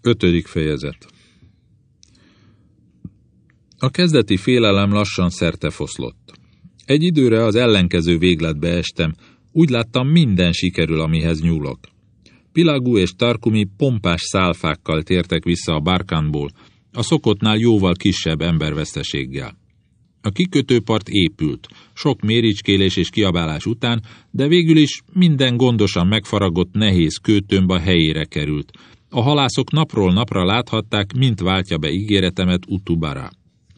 5. fejezet. A kezdeti félelem lassan szertefoszlott. Egy időre az ellenkező végletbe estem, úgy láttam, minden sikerül, amihez nyúlok. Pilagú és Tarkumi pompás szálfákkal tértek vissza a Barkanból, a szokottnál jóval kisebb emberveszteséggel. A kikötőpart épült, sok méricskélés és kiabálás után, de végül is minden gondosan megfaragott nehéz kőtömb a helyére került. A halászok napról napra láthatták, mint váltja be ígéretemet Utubara.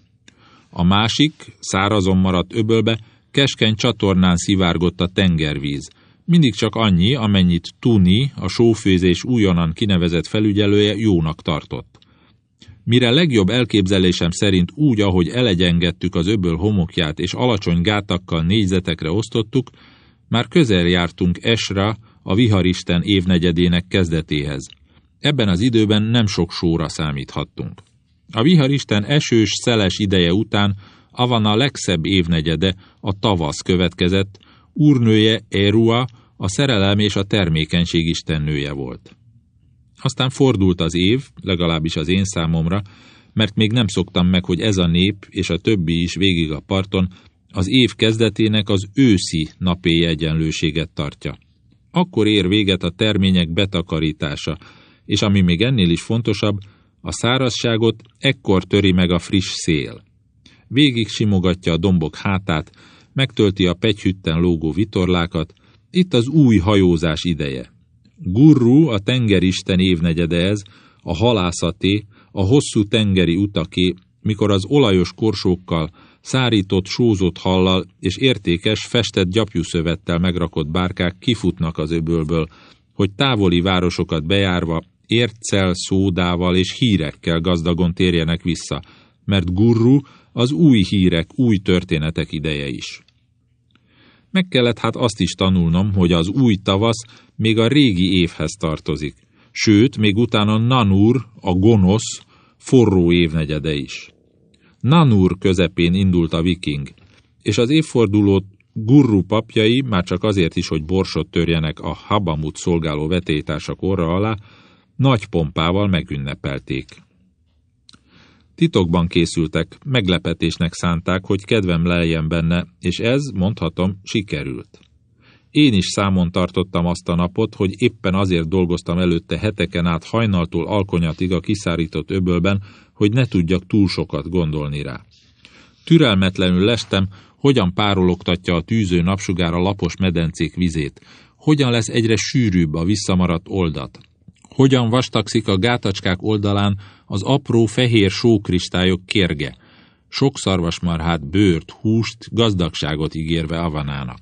A másik, szárazon maradt öbölbe, keskeny csatornán szivárgott a tengervíz. Mindig csak annyi, amennyit Tuni, a sófőzés újonnan kinevezett felügyelője jónak tartott. Mire legjobb elképzelésem szerint úgy, ahogy elegyengettük az öböl homokját és alacsony gátakkal négyzetekre osztottuk, már közel jártunk Esra, a viharisten évnegyedének kezdetéhez. Ebben az időben nem sok sóra számíthattunk. A viharisten esős, szeles ideje után Avana legszebb évnegyede, a tavasz következett, úrnője Erua a szerelem és a termékenység istennője volt. Aztán fordult az év, legalábbis az én számomra, mert még nem szoktam meg, hogy ez a nép és a többi is végig a parton az év kezdetének az őszi napély egyenlőséget tartja. Akkor ér véget a termények betakarítása, és ami még ennél is fontosabb, a szárazságot ekkor töri meg a friss szél. Végig simogatja a dombok hátát, megtölti a pegyhütten lógó vitorlákat, itt az új hajózás ideje. Gurru, a tengeristen évnegyede ez, a halászaté, a hosszú tengeri utaké, mikor az olajos korsókkal, szárított, sózott hallal és értékes, festett gyapjúszövettel megrakott bárkák kifutnak az öbölből, hogy távoli városokat bejárva érccel, szódával és hírekkel gazdagon térjenek vissza, mert Gurru az új hírek, új történetek ideje is. Meg kellett hát azt is tanulnom, hogy az új tavasz még a régi évhez tartozik, sőt, még utána Nanur, a gonosz, forró évnegyede is. Nanur közepén indult a viking, és az évfordulót Gurru papjai, már csak azért is, hogy borsot törjenek a Habamut szolgáló vetélytársak orra alá, nagy pompával megünnepelték. Titokban készültek, meglepetésnek szánták, hogy kedvem leljen benne, és ez, mondhatom, sikerült. Én is számon tartottam azt a napot, hogy éppen azért dolgoztam előtte heteken át hajnaltól alkonyatig a kiszárított öbölben, hogy ne tudjak túl sokat gondolni rá. Türelmetlenül lestem, hogyan párologtatja a tűző napsugár a lapos medencék vizét, hogyan lesz egyre sűrűbb a visszamaradt oldat, hogyan vastagszik a gátacskák oldalán az apró fehér sókristályok kérge, sok szarvasmarhát, bőrt, húst, gazdagságot ígérve Avanának.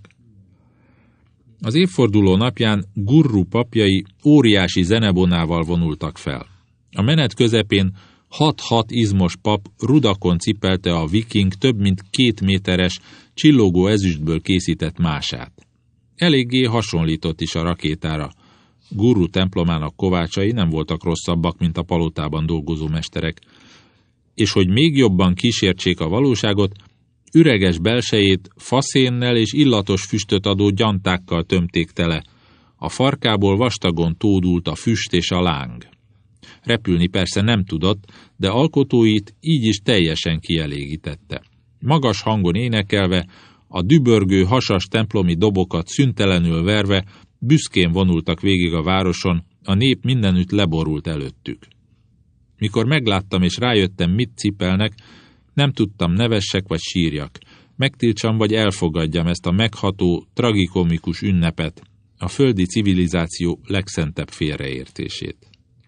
Az évforduló napján Gurru papjai óriási zenebonával vonultak fel. A menet közepén 6 izmos pap rudakon cipelte a viking több mint 2 méteres, csillogó ezüstből készített mását. Eléggé hasonlított is a rakétára. Gurru templomának kovácsai nem voltak rosszabbak, mint a palotában dolgozó mesterek, és hogy még jobban kísértsék a valóságot, üreges belsejét faszénnel és illatos füstöt adó gyantákkal tömték tele, a farkából vastagon tódult a füst és a láng. Repülni persze nem tudott, de alkotóit így is teljesen kielégítette. Magas hangon énekelve, a dübörgő hasas templomi dobokat szüntelenül verve, büszkén vonultak végig a városon, a nép mindenütt leborult előttük. Mikor megláttam és rájöttem, mit cipelnek, nem tudtam nevessek vagy sírjak, megtiltsam vagy elfogadjam ezt a megható, tragikomikus ünnepet, a földi civilizáció legszentebb félreértését.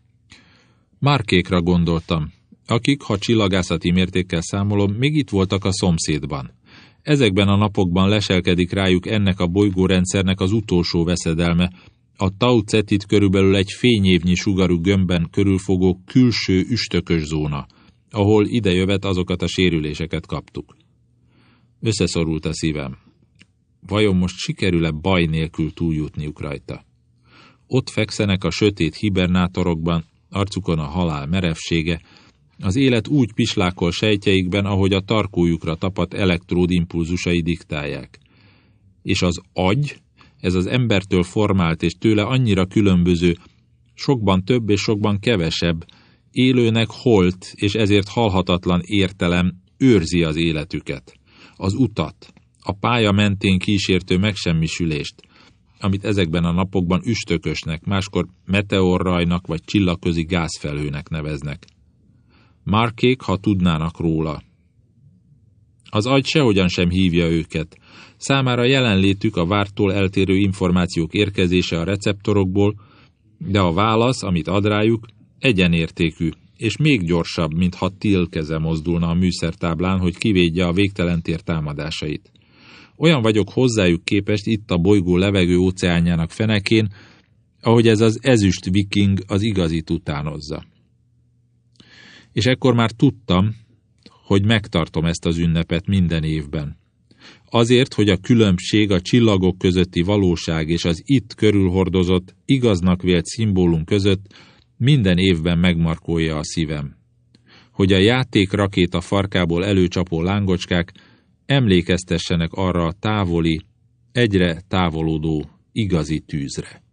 Márkékra gondoltam, akik, ha csillagászati mértékkel számolom, még itt voltak a szomszédban. Ezekben a napokban leselkedik rájuk ennek a bolygórendszernek az utolsó veszedelme, a Tau Cetit körülbelül egy fényévnyi sugarú gömbben körülfogó külső üstökös zóna, ahol idejövet azokat a sérüléseket kaptuk. Összeszorult a szívem. Vajon most sikerül-e baj nélkül túljutniuk rajta? Ott fekszenek a sötét hibernátorokban, arcukon a halál merevsége, az élet úgy pislákol sejtjeikben, ahogy a tarkójukra tapadt elektródimpulzusai diktálják. És az agy, ez az embertől formált és tőle annyira különböző, sokban több és sokban kevesebb, élőnek holt, és ezért halhatatlan értelem őrzi az életüket, az utat, a pálya mentén kísértő megsemmisülést, amit ezekben a napokban üstökösnek, máskor meteorrajnak vagy csillagközi gázfelhőnek neveznek. Markék, ha tudnának róla. Az agy sehogyan sem hívja őket. Számára jelenlétük a vártól eltérő információk érkezése a receptorokból, de a válasz, amit ad rájuk, egyenértékű, és még gyorsabb, mintha Till keze mozdulna a műszertáblán, hogy kivédje a végtelen tér támadásait. Olyan vagyok hozzájuk képest itt a bolygó levegő óceánjának fenekén, ahogy ez az ezüst viking az igazit utánozza. És ekkor már tudtam, hogy megtartom ezt az ünnepet minden évben. Azért, hogy a különbség a csillagok közötti valóság és az itt körülhordozott, igaznak vélt szimbólum között minden évben megmarkolja a szívem. Hogy a játék rakéta farkából előcsapó lángocskák emlékeztessenek arra a távoli, egyre távolodó igazi tűzre.